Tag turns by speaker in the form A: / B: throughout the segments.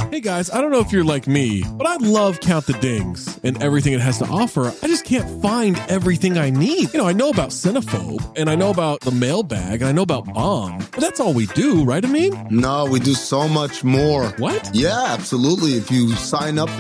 A: Hey guys, I don't know if you're like me, but I love Count the Dings and everything it has to offer. I just can't find everything I need. I know about Cinephobe, and I know about the mailbag, and I know about Bomb, but that's all we do, right, Amin?
B: No, we do so much more.
A: What?
B: Yeah, absolutely. If you sign up,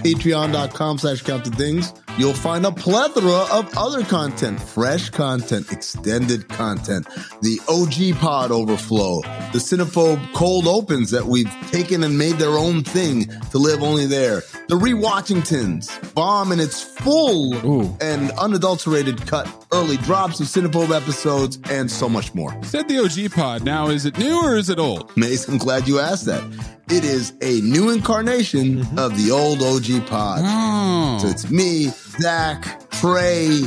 B: patreon.com/countthedings, you'll find a plethora of other content, fresh content, extended content, the OG Pod Overflow, the Cinephobe Cold Opens that we've taken and made their own thing to live only there, the Rewatchingtons, Bomb in its full and unadulterated cut, early drops of Cinephobe episodes, and so much more.
C: Said the OG Pod. Now, is it new or is it old?
B: Mace, I'm glad you asked that. It is a new incarnation of the old OG Pod.
C: Oh.
B: So it's me, Zach, Trey,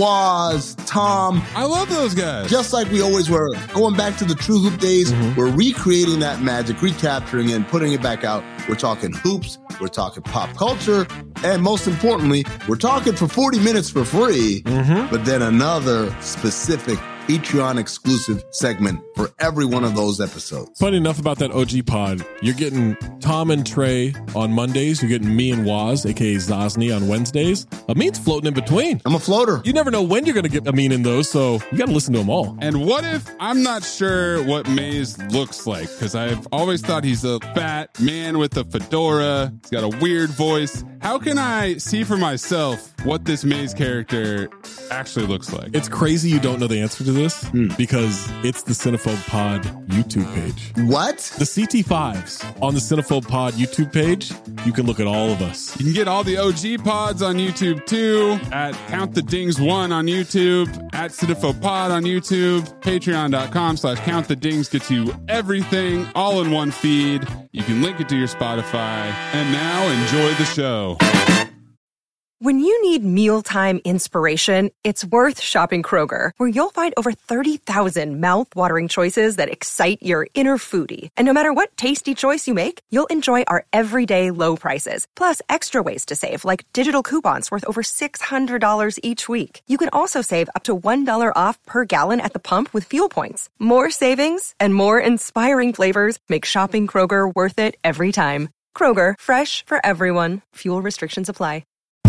B: Waz, Tom.
C: I love those guys.
B: Just like we always were. Going back to the True Hoop days, we're recreating that magic, recapturing it, and putting it back out. We're talking hoops, we're talking pop culture, and most importantly, we're talking for 40 minutes for free, but then another specific Patreon exclusive segment for every one of those episodes.
A: Funny enough about that OG Pod, you're getting Tom and Trey on Mondays. You're getting me and Waz, aka Zosny, on Wednesdays. Amin's floating in between.
B: I'm a floater.
A: You never know when you're going to get Amin in those, so you got to listen to them all.
C: And what if I'm not sure what Maze looks like? Because I've always thought he's a fat man with a fedora. He's got a weird voice. How can I see for myself what this Maze character actually looks like?
A: It's crazy you don't know the answer to this because it's the Cinephobe Pod YouTube page.
B: What?
A: The CT5s on the Cinephobe Pod YouTube page, you can look at all of us.
C: You can get all the OG pods on YouTube too, at Count the Dings 1 on YouTube, at Cinephobe Pod on YouTube, patreon.com/Count the Dings gets you everything all in one feed. You can link it to your Spotify. And now enjoy the show.
D: When you need mealtime inspiration, it's worth shopping Kroger, where you'll find over 30,000 mouth-watering choices that excite your inner foodie. And no matter what tasty choice you make, you'll enjoy our everyday low prices, plus extra ways to save, like digital coupons worth over $600 each week. You can also save up to $1 off per gallon at the pump with fuel points. More savings and more inspiring flavors make shopping Kroger worth it every time. Kroger, fresh for everyone. Fuel restrictions apply.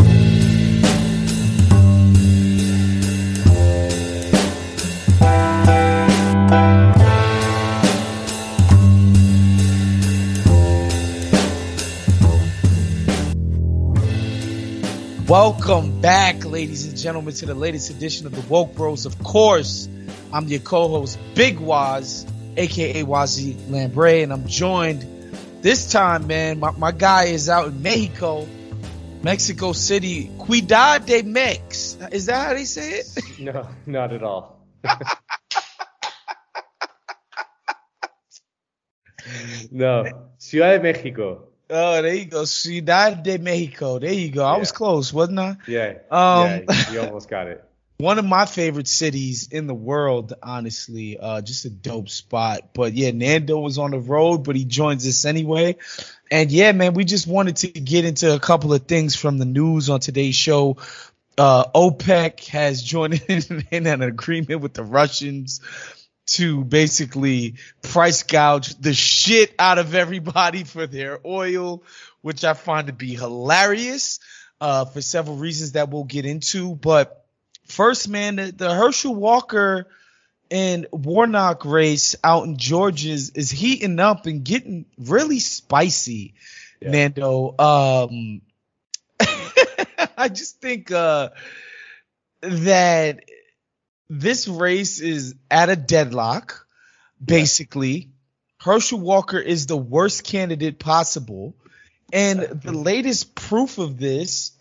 E: Welcome back, ladies and gentlemen, to the latest edition of the Woke Bros. Of course, I'm your co-host, Big Waz, aka Wazi Lambre, and I'm joined this time, man. My guy is out in Mexico City. Cuidad de Mex. Is that how they say it?
F: No, not at all. No, Ciudad de Mexico.
E: Oh, there you go. Ciudad de Mexico. There you go. I was close, wasn't I?
F: Yeah. You almost got it.
E: One of my favorite cities in the world, honestly. Just a dope spot. But yeah, Nando was on the road, but he joins us anyway. And yeah, man, we just wanted to get into a couple of things from the news on today's show. OPEC has joined in an agreement with the Russians to basically price gouge the shit out of everybody for their oil, which I find to be hilarious for several reasons that we'll get into. But first, man, the Herschel Walker and Warnock race out in Georgia is heating up and getting really spicy, Nando. I just think that this race is at a deadlock, basically. Herschel Walker is the worst candidate possible. And the latest proof of this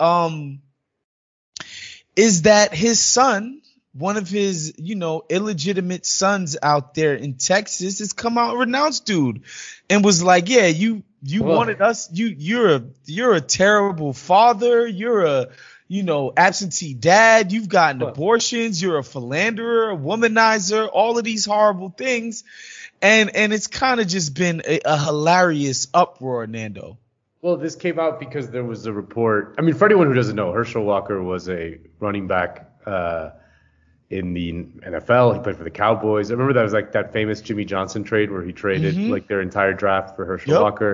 E: is that his son, one of his, illegitimate sons out there in Texas, has come out and renounced dude and was like, yeah, you wanted us. You're a terrible father. You're a absentee dad, you've gotten abortions, you're a philanderer, a womanizer, all of these horrible things. And it's kind of just been a hilarious uproar, Nando.
F: Well, this came out because there was a report. I mean, for anyone who doesn't know, Herschel Walker was a running back in the NFL. He played for the Cowboys. I remember that was like that famous Jimmy Johnson trade where he traded like their entire draft for Herschel Walker.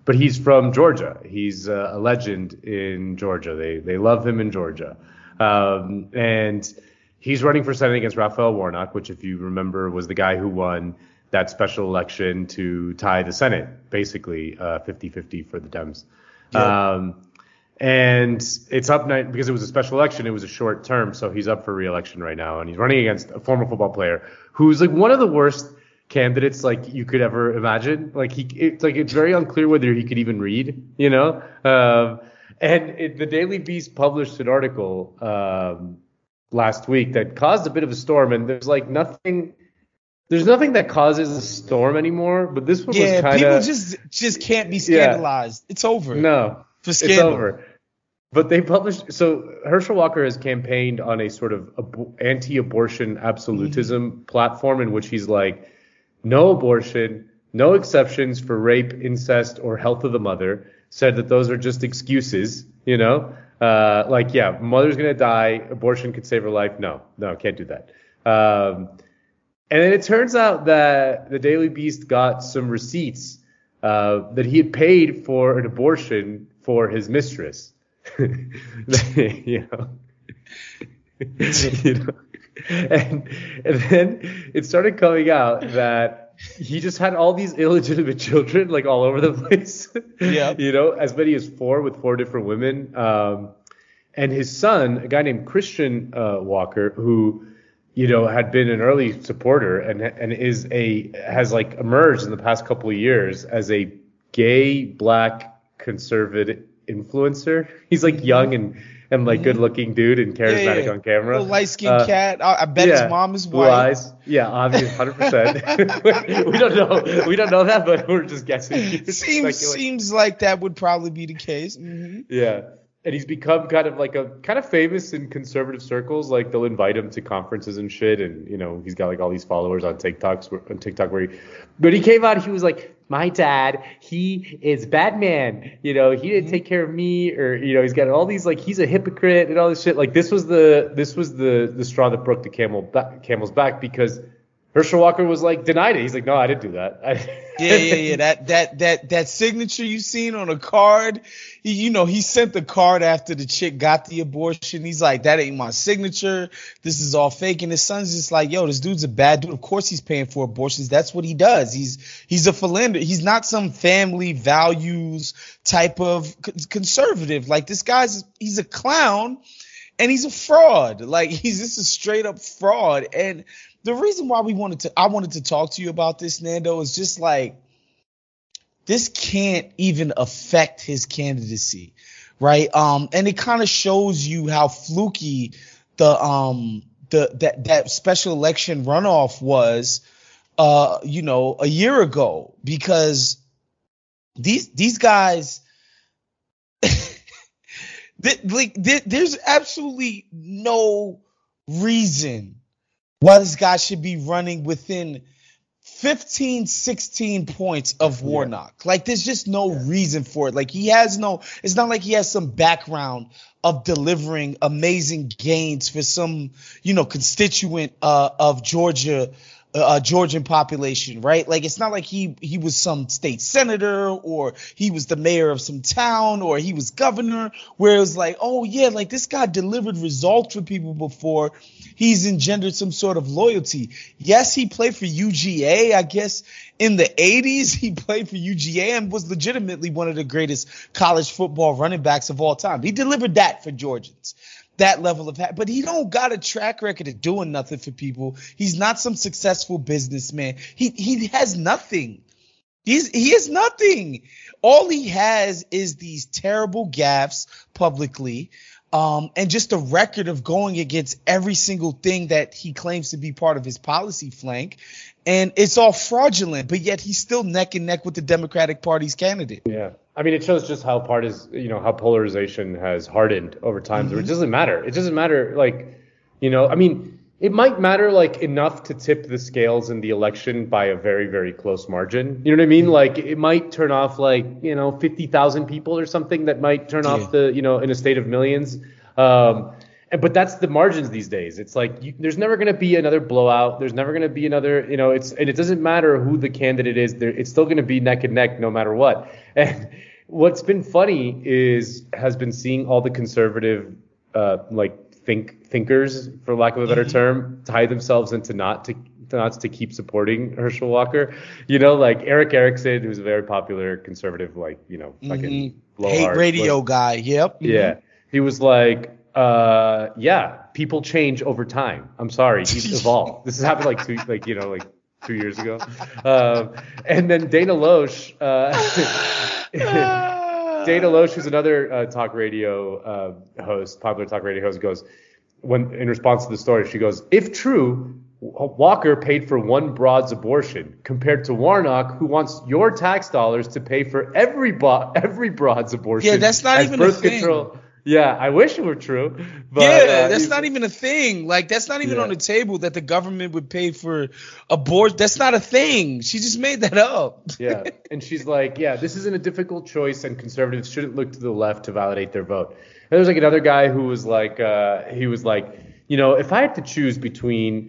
F: but he's from Georgia. He's a legend in Georgia. They love him in Georgia. And he's running for Senate against Raphael Warnock, which, if you remember, was the guy who won that special election to tie the Senate, basically 50-50 for the Dems. Yeah. And it's up because it was a special election. It was a short term, so he's up for re-election right now, and he's running against a former football player who's like one of the worst candidates like you could ever imagine. Like it's very unclear whether he could even read, you know. And the Daily Beast published an article last week that caused a bit of a storm, and there's nothing that causes a storm anymore. But this one was kind of
E: just can't be scandalized. Yeah. It's over.
F: No. It's over. But they published. So Herschel Walker has campaigned on a sort of anti-abortion absolutism platform in which he's like, no abortion, no exceptions for rape, incest, or health of the mother. Said that those are just excuses, you know. Mother's gonna die, abortion could save her life. No, can't do that. And then it turns out that the Daily Beast got some receipts that he had paid for an abortion for his mistress. you know. And then it started coming out that he just had all these illegitimate children like all over the place. Yeah. You know, as many as 4 with 4 different women. And his son, a guy named Christian Walker, who, you know, had been an early supporter and has emerged in the past couple of years as a gay black conservative influencer. He's young and good looking dude and charismatic on camera.
E: A light skinned cat. I bet his mom is white. Blue eyes.
F: Yeah, obviously 100%. we don't know that, but we're just guessing.
E: Seems like that would probably be the case. Mm-hmm.
F: Yeah. And he's become kind of famous in conservative circles. Like they'll invite him to conferences and shit. And, you know, he's got all these followers on TikTok but he came out, he was like, my dad, he is Batman. You know, he didn't take care of me, or, you know, he's got all these, he's a hypocrite and all this shit. Like this was the straw that broke the camel's back, because Herschel Walker was denied it. He's like, no, I didn't do that.
E: Yeah. That signature you seen on a card, he sent the card after the chick got the abortion. He's like, that ain't my signature. This is all fake. And his son's just like, yo, this dude's a bad dude. Of course he's paying for abortions. That's what he does. He's a philanderer. He's not some family values type of conservative. Like this he's a clown and he's a fraud. Like he's just a straight up fraud. And the reason why I wanted to talk to you about this, Nando, is just this can't even affect his candidacy, right? And it kind of shows you how fluky that special election runoff was, a year ago, because these guys, there's absolutely no reason why this guy should be running within 15, 16 points of Warnock. There's just no reason for it. It's not like he has some background of delivering amazing gains for some, constituent of Georgia, Georgian population, right? It's not like he was some state senator, or he was the mayor of some town, or he was governor, where it was this guy delivered results for people before. He's engendered some sort of loyalty. Yes, he played for UGA. I guess in the 80s, he played for UGA and was legitimately one of the greatest college football running backs of all time. He delivered that for Georgians. That level of but he don't got a track record of doing nothing for people. He's not some successful businessman. He has nothing. He has nothing. All he has is these terrible gaffes publicly, and just a record of going against every single thing that he claims to be part of his policy flank. And it's all fraudulent, but yet he's still neck and neck with the Democratic Party's candidate.
F: Yeah. I mean, it shows just how how polarization has hardened over time. Mm-hmm. It doesn't matter. It doesn't matter. It might matter enough to tip the scales in the election by a very, very close margin. You know what I mean? It might turn off 50,000 people or something that might turn off in a state of millions. And But that's the margins these days. It's like there's never going to be another blowout. There's never going to be another, and it doesn't matter who the candidate is. It's still going to be neck and neck no matter what. And what's been funny has been seeing all the conservative, thinkers, for lack of a better term, tie themselves into knots to keep supporting Herschel Walker. Like Eric Erickson, who's a very popular conservative, fucking
E: hate radio guy. Yep.
F: Yeah. He was like, people change over time. I'm sorry, he's evolved. This has happened 2 years ago. And then Dana Loesch, who's another talk radio host, popular talk radio host, goes, when in response to the story, she goes, if true, Walker paid for one broad's abortion compared to Warnock, who wants your tax dollars to pay for every broad's abortion.
E: Yeah, that's not even
F: birth
E: a thing.
F: Control. Yeah, I wish it were true. But,
E: that's not even a thing. Like, that's not even on the table that the government would pay for abortion. That's not a thing. She just made that up.
F: Yeah, and she's like, this isn't a difficult choice, and conservatives shouldn't look to the left to validate their vote. And there's like another guy who was like, if I had to choose between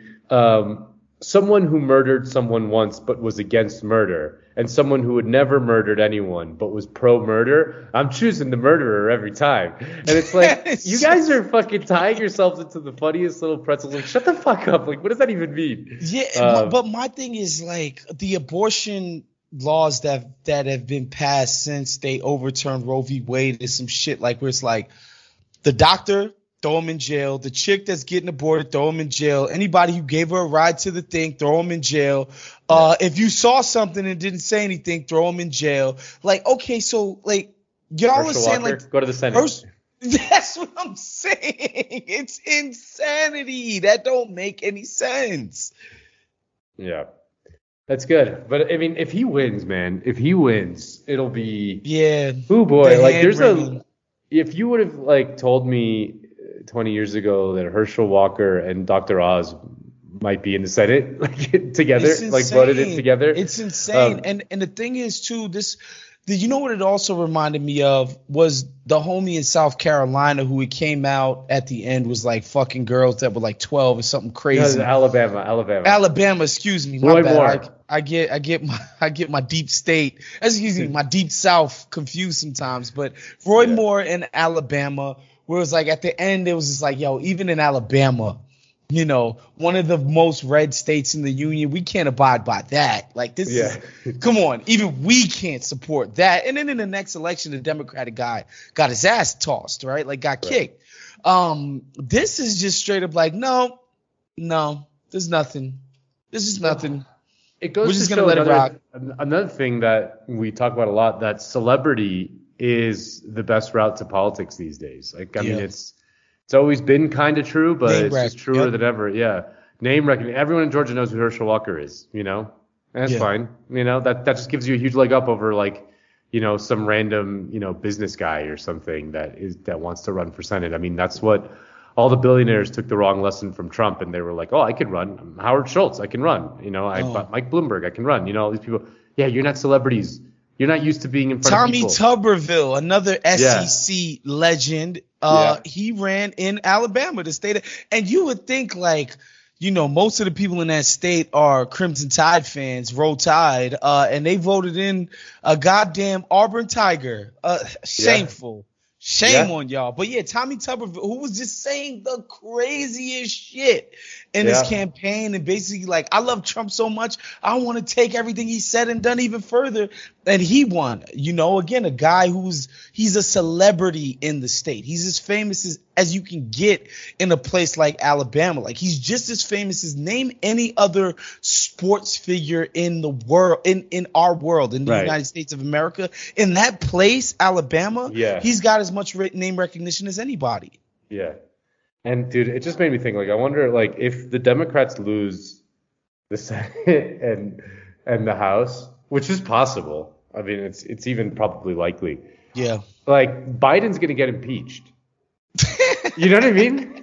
F: someone who murdered someone once but was against murder and someone who had never murdered anyone but was pro-murder, I'm choosing the murderer every time. And it's like, you guys are fucking tying yourselves into the funniest little pretzels. Like, shut the fuck up. Like, what does that even mean?
E: Yeah, but my thing is, like, the abortion laws that have been passed since they overturned Roe v. Wade is some shit like where it's like the doctor, throw him in jail. The chick that's getting aborted, throw him in jail. Anybody who gave her a ride to the thing, throw him in jail. If you saw something and didn't say anything, throw him in jail. Like, okay, so like y'all was saying,
F: Walker,
E: like,
F: go to the Senate.
E: That's what I'm saying. It's insanity. That don't make any sense.
F: Yeah. That's good. But I mean, if he wins, it'll be oh boy. Like if you would have told me 20 years ago that Herschel Walker and Dr. Oz might be in the Senate together, voted in together.
E: It's insane. And the thing is too, you know what it also reminded me of was the homie in South Carolina who he came out at the end was like fucking girls that were like 12 or something crazy.
F: No,
E: Alabama, excuse me. My
F: Roy
E: bad.
F: Moore.
E: I get my deep state, my deep South confused sometimes. But Roy Moore in Alabama, where it was like at the end, it was just like, yo, even in Alabama, one of the most red states in the union, we can't abide by that. Like, this is, come on, even we can't support that. And then in the next election, the Democratic guy got his ass tossed, right? Like, got kicked. This is just straight up like, no, there's nothing. This is nothing.
F: It goes
E: We're just
F: to
E: gonna let it rock.
F: Another thing that we talk about a lot, that celebrity is the best route to politics these days. Like, I mean, it's always been kind of true, but it's just truer than ever. Yeah. Name recognition. Everyone in Georgia knows who Herschel Walker is, and that's fine. That just gives you a huge leg up over some random, business guy or something that wants to run for Senate. I mean, that's what all the billionaires took the wrong lesson from Trump, and they were like, oh, I can run. I'm Howard Schultz, I can run. Mike Bloomberg, I can run. All these people. Yeah, you're not celebrities. You're not used to being in front of people.
E: Tommy Tuberville, another SEC legend. He ran in Alabama, the state and you would think most of the people in that state are Crimson Tide fans, Roll Tide, and they voted in a goddamn Auburn Tiger. Shameful. Shame on y'all. But yeah, Tommy Tuberville, who was just saying the craziest shit in his campaign, and basically I love Trump so much, I want to take everything he said and done even further. And he won. Again, a guy he's a celebrity in the state. He's as famous as you can get in a place like Alabama. Like, he's just as famous as name any other sports figure in the world, in our world, in the United States of America. In that place, Alabama, he's got as much name recognition as anybody.
F: Yeah. And dude, it just made me think, I wonder, if the Democrats lose the Senate and the House, which is possible. I mean, it's even probably likely.
E: Yeah.
F: Biden's going to get impeached. You know what I mean?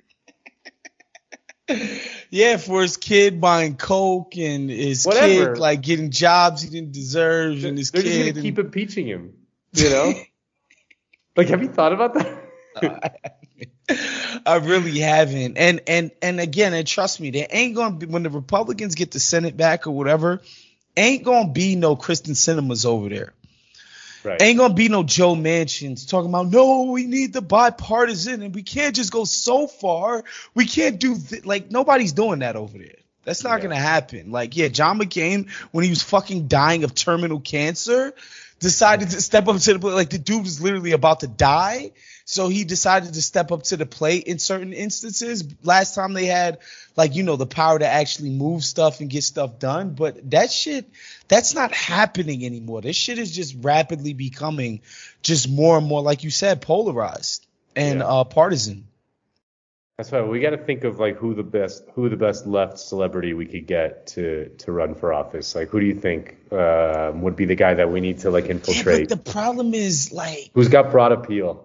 E: Yeah, for his kid buying coke and his kid getting jobs he didn't deserve, and his
F: They're
E: kid
F: just gonna keep impeaching him. Have you thought about that?
E: I really haven't. And again, and trust me, there ain't gonna be, when the Republicans get the Senate back or whatever, ain't gonna be no Kristen Cinemas over there.
F: Right.
E: Ain't gonna be no Joe Manchin's talking about, no, we need the bipartisan and we can't just go so far. We can't do like nobody's doing that over there. That's not gonna happen. Like, yeah, John McCain, when he was fucking dying of terminal cancer, decided to step up to the plate. Like, the dude was literally about to die, so he decided to step up to the plate in certain instances. Last time they had, like, you know, the power to actually move stuff and get stuff done. But that shit, that's not happening anymore. This shit is just rapidly becoming just more and more, like you said, polarized and partisan.
F: That's why we got to think of like who the best left celebrity we could get to run for office. Like, who do you think would be the guy that we need to like infiltrate?
E: Yeah, but the problem is, like,
F: who's got broad appeal?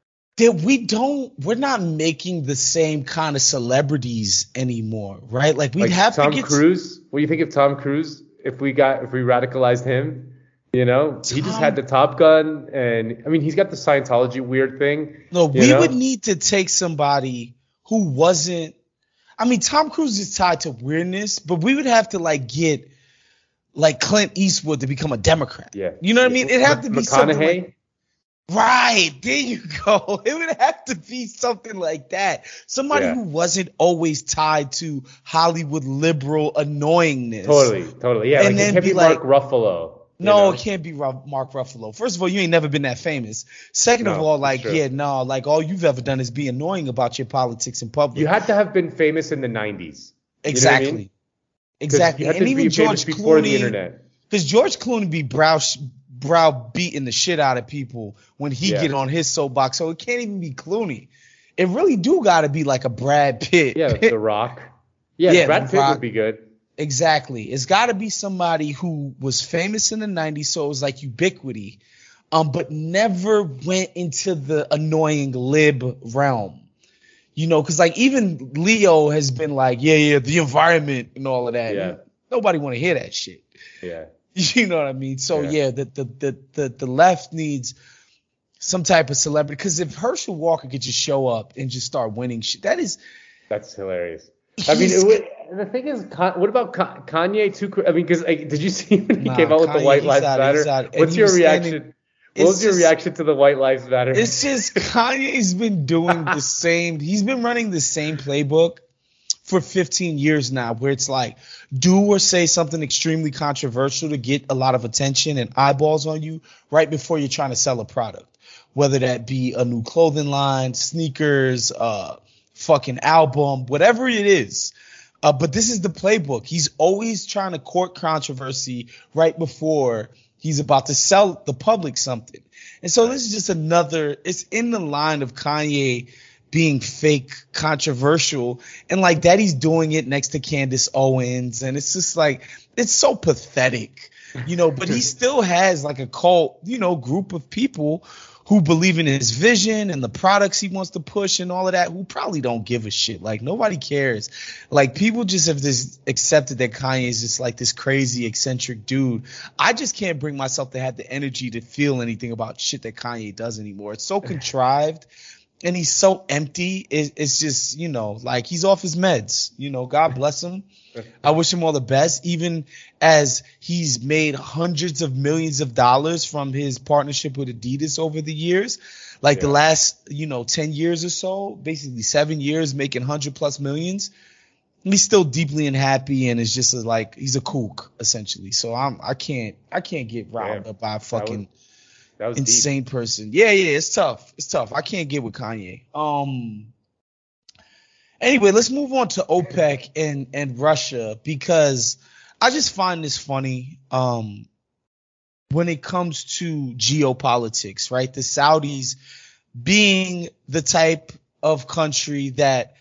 E: That we're not making the same kind of celebrities anymore, right? Like, we'd have
F: Tom
E: to get
F: Cruise. What do you think of Tom Cruise? If we radicalized him, you know, he just had the Top Gun, and I mean, he's got the Scientology weird thing.
E: No, we would need to take somebody who wasn't. I mean, Tom Cruise is tied to weirdness, but we would have to like get like Clint Eastwood to become a Democrat.
F: Yeah,
E: you know what I mean? It'd have to be something like, right, there you go. It would have to be something like that. Somebody who wasn't always tied to Hollywood liberal annoyingness.
F: Totally. Yeah,
E: and
F: like,
E: then
F: it can't be
E: like,
F: Mark Ruffalo.
E: No, it can't be Mark Ruffalo. First of all, you ain't never been that famous. Second of all, like, like all you've ever done is be annoying about your politics in public.
F: You had to have been famous in the 90s.
E: Exactly.
F: You know what I mean?
E: Exactly. And even George
F: before the
E: Clooney,
F: internet.
E: because George Clooney be browbeating the shit out of people when he get on his soapbox. So it can't even be Clooney. It really do got to be like a Brad Pitt.
F: Yeah, The Rock. Yeah, Brad Pitt would be good.
E: Exactly. It's got to be somebody who was famous in the 90s, so it was like ubiquity, but never went into the annoying lib realm. You know, because like even Leo has been like, the environment and all of that.
F: Yeah.
E: Nobody want to hear that shit.
F: Yeah.
E: You know what I mean? So the left needs some type of celebrity, because if Herschel Walker could just show up and just start winning shit, that's
F: hilarious. I mean, the thing is, what about Kanye too? I mean, because did you see when he came out with the White Lives Matter? What's your reaction? What was your reaction to the White Lives Matter?
E: It's just Kanye's been doing the same. He's been running the same playbook for 15 years now, where it's like, do or say something extremely controversial to get a lot of attention and eyeballs on you right before you're trying to sell a product, whether that be a new clothing line, sneakers, fucking album, whatever it is. But this is the playbook. He's always trying to court controversy right before he's about to sell the public something. And so this is just it's in the line of Kanye being fake controversial, and like that he's doing it next to Candace Owens. And it's just like, it's so pathetic, you know, but he still has like a cult, you know, group of people who believe in his vision and the products he wants to push and all of that, who probably don't give a shit. Like, nobody cares. Like, people just have this accepted that Kanye is just like this crazy eccentric dude. I just can't bring myself to have the energy to feel anything about shit that Kanye does anymore. It's so contrived and he's so empty. It's just, you know, like he's off his meds, you know, God bless him. I wish him all the best, even as he's made hundreds of millions of dollars from his partnership with Adidas over the years. Like the last, 10 years or so, basically 7 years, making 100+ millions. He's still deeply unhappy, and it's just like he's a kook essentially. So I can't get riled up by a fucking insane person. Yeah, it's tough. I can't get with Kanye. Anyway, let's move on to OPEC and Russia, because I just find this funny when it comes to geopolitics, right? The Saudis being the type of country that,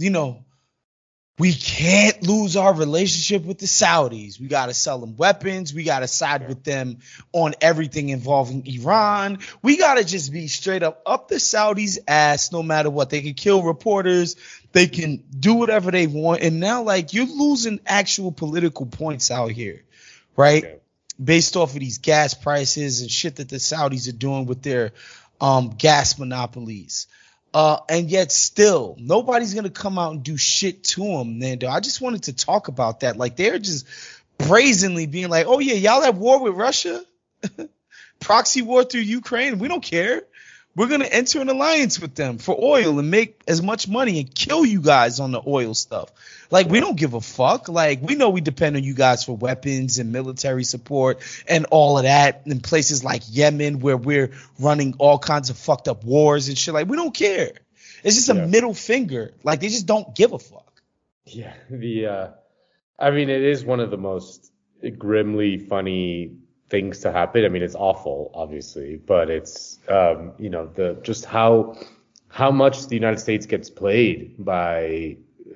E: we can't lose our relationship with the Saudis. We got to sell them weapons. We got to side with them on everything involving Iran. We got to just be straight up the Saudis' ass no matter what. They can kill reporters. They can do whatever they want. And now, like, you're losing actual political points out here, right? Okay. Based off of these gas prices and shit that the Saudis are doing with their gas monopolies. And yet still, nobody's going to come out and do shit to them, Nando. I just wanted to talk about that. Like, they're just brazenly being like, oh, yeah, y'all at war with Russia? Proxy war through Ukraine? We don't care. We're going to enter an alliance with them for oil and make as much money and kill you guys on the oil stuff. Like, we don't give a fuck. Like, we know we depend on you guys for weapons and military support and all of that in places like Yemen where we're running all kinds of fucked up wars and shit. Like, we don't care. It's just a middle finger. Like, they just don't give a fuck.
F: Yeah. I mean, it is one of the most grimly funny things to happen. I mean, it's awful, obviously, but it's, just how much the United States gets played by,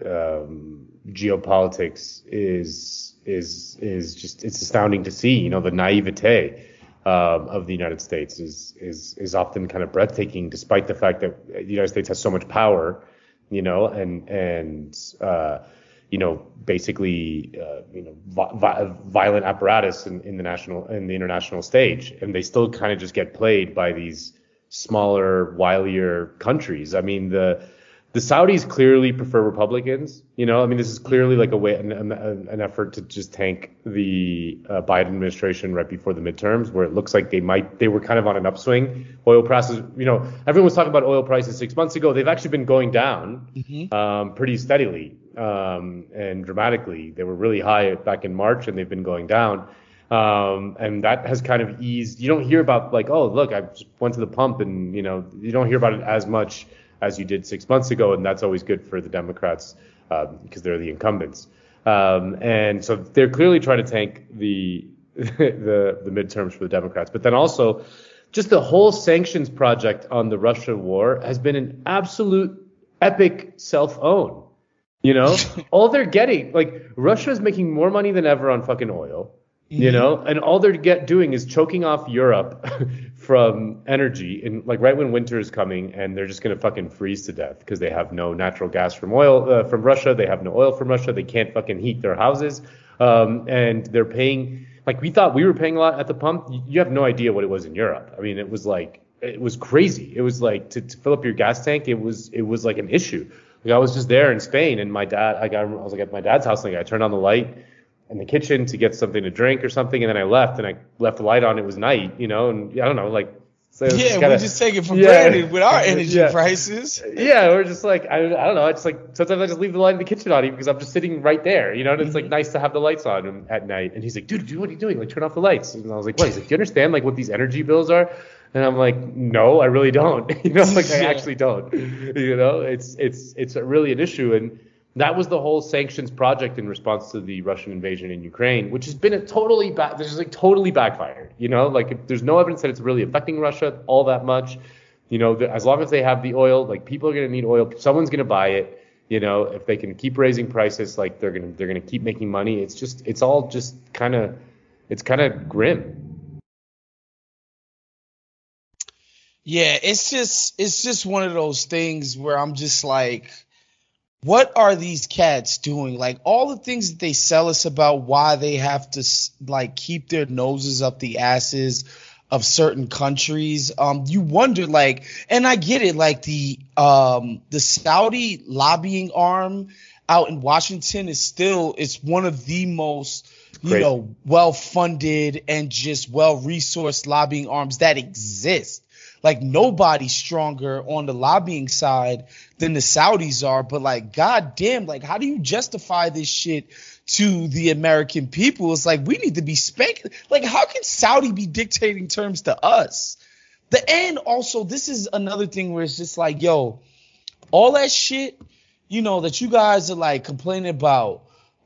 F: geopolitics is just, it's astounding to see. You know, the naivete of the United States is often kind of breathtaking, despite the fact that the United States has so much power, basically violent apparatus in the international stage, and they still kind of just get played by these smaller, wilier countries. I mean, the Saudis clearly prefer Republicans. This is clearly like a way, an effort to just tank the Biden administration right before the midterms, where it looks like they were kind of on an upswing. Oil prices, everyone was talking about oil prices 6 months ago. They've actually been going down pretty steadily and dramatically. They were really high back in March, and they've been going down. And that has kind of eased. You don't hear about like, oh, look, I just went to the pump, and you don't hear about it as much as you did 6 months ago, and that's always good for the Democrats because they're the incumbents. And so they're clearly trying to tank the midterms for the Democrats. But then also, just the whole sanctions project on the Russia war has been an absolute epic self-own. All they're getting, like, Russia is making more money than ever on fucking oil. And all they're doing is choking off Europe from energy, and like right when winter is coming, and they're just gonna fucking freeze to death because they have no natural gas from Russia. They have no oil from Russia. They can't fucking heat their houses, and they're paying, like, we thought we were paying a lot at the pump. You have no idea what it was in Europe. I mean, it was crazy. It was like to fill up your gas tank. It was like an issue. Like, I was just there in Spain, and I was like at my dad's house, and I turned on the light in the kitchen to get something to drink or something, and then I left the light on. It was night, and I don't know, like, so
E: we just take it for granted with our energy prices.
F: Yeah, we're just like, I don't know, it's like sometimes I just leave the light in the kitchen on even because I'm just sitting right there, and it's like nice to have the lights on at night. And he's like, dude, what are you doing? Like, turn off the lights. And I was like, what? He's like, do you understand like what these energy bills are? And I'm like, no, I really don't. I actually don't. It's really an issue. And that was the whole sanctions project in response to the Russian invasion in Ukraine, which has been totally backfired. Like, there's no evidence that it's really affecting Russia all that much. As long as they have the oil, like, people are going to need oil. Someone's going to buy it. If they can keep raising prices, like, they're going to keep making money. It's all just kind of grim.
E: Yeah, it's just one of those things where I'm just like, what are these cats doing? Like, all the things that they sell us about why they have to, like, keep their noses up the asses of certain countries. You wonder, like, and I get it, like, the Saudi lobbying arm out in Washington it's one of the most, well-funded and just well-resourced lobbying arms that exist. Like, nobody's stronger on the lobbying side than the Saudis are. But, like, goddamn, like, how do you justify this shit to the American people? It's like, we need to be spanked. Like, how can Saudi be dictating terms to us? And also, this is another thing where it's just like, yo, all that shit, that you guys are, like, complaining about,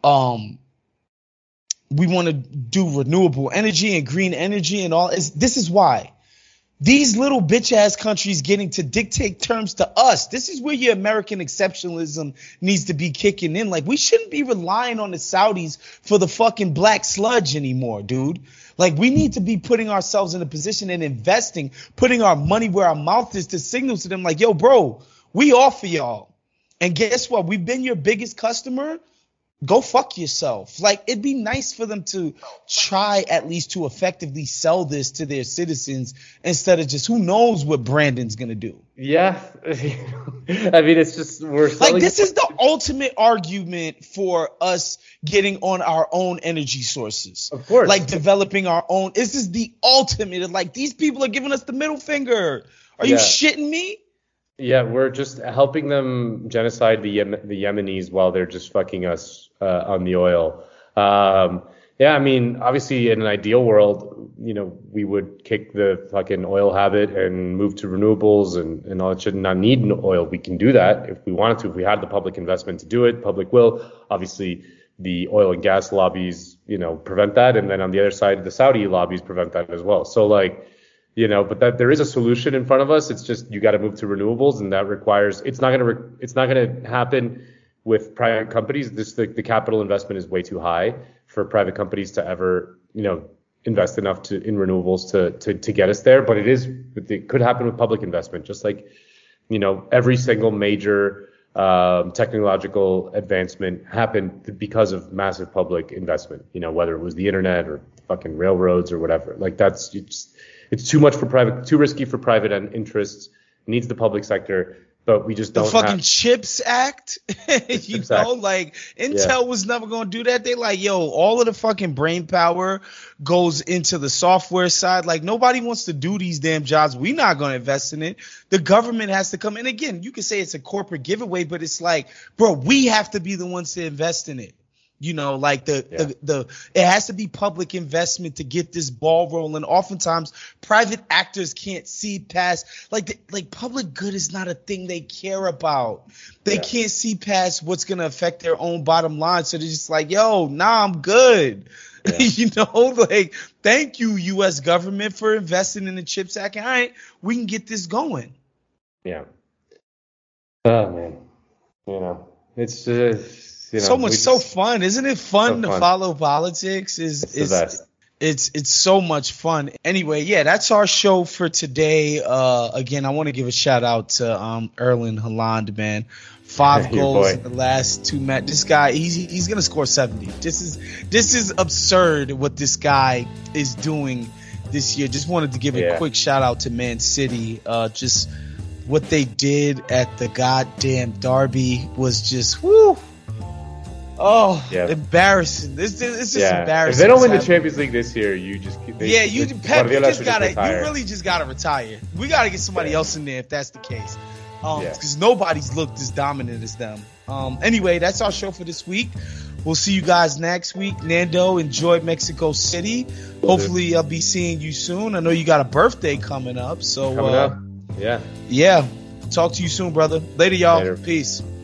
E: we want to do renewable energy and green energy and all. This is why. These little bitch-ass countries getting to dictate terms to us. This is where your American exceptionalism needs to be kicking in. Like, we shouldn't be relying on the Saudis for the fucking black sludge anymore, dude. Like, we need to be putting ourselves in a position and investing, putting our money where our mouth is to signal to them like, yo, bro, we offer y'all. And guess what? We've been your biggest customer. go fuck yourself. Like, it'd be nice for them to try at least to effectively sell this to their citizens instead of just who knows what Brandon's going to do.
F: Yeah. I mean, it's just, we're
E: like, this is the ultimate argument for us getting on our own energy sources.
F: Of course.
E: Like, developing our own. This is the ultimate. Like, these people are giving us the middle finger. Are you shitting me?
F: Yeah, we're just helping them genocide the Yemenis while they're just fucking us on the oil. Yeah, I mean, obviously in an ideal world, you know, we would kick the fucking oil habit and move to renewables and all that shit and not need oil. We can do that if we wanted to, if we had the public investment to do it. Public will. Obviously, the oil and gas lobbies, you know, prevent that. And then on the other side, the Saudi lobbies prevent that as well. So, like, you know, but that there is a solution in front of us. It's just you got to move to renewables, and that requires. It's not going to happen with private companies. The capital investment is way too high for private companies to ever, you know, invest enough in renewables to get us there. But it could happen with public investment, just like, you know, every single major technological advancement happened because of massive public investment. You know, whether it was the internet or fucking railroads or whatever. Like it's too much for private, too risky for private interests. It needs the public sector, but we just don't.
E: The fucking CHIPS Act, you know, like Intel was never going to do that. They like, yo, all of the fucking brain power goes into the software side. Like, nobody wants to do these damn jobs. We're not going to invest in it. The government has to come. And again, you can say it's a corporate giveaway, but it's like, bro, we have to be the ones to invest in it. You know, like it has to be public investment to get this ball rolling. Oftentimes, private actors can't see past like public good is not a thing they care about. They can't see past what's going to affect their own bottom line. So they're just like, yo, nah, I'm good. Yeah. You know, like, thank you, U.S. government, for investing in the CHIPS Act. All right, we can get this going.
F: Yeah. Oh, man. You know, it's just. You know,
E: so fun, isn't it? Fun to follow politics. It's the best. It's so much fun. Anyway, yeah, that's our show for today. Again, I want to give a shout out to Erling Haaland, man. 5 goals in the last 2 matches. This guy, he's gonna score 70. This is absurd what this guy is doing this year. Just wanted to give a quick shout out to Man City. Just what they did at the goddamn derby was just whoo. Oh, embarrassing! This is embarrassing.
F: If they don't win the Champions League this year, you
E: really just gotta retire. We gotta get somebody else in there if that's the case, because nobody's looked as dominant as them. Anyway, that's our show for this week. We'll see you guys next week. Nando, enjoy Mexico City. Hopefully, I'll be seeing you soon. I know you got a birthday coming up, so
F: yeah.
E: Talk to you soon, brother. Later, y'all. Peace.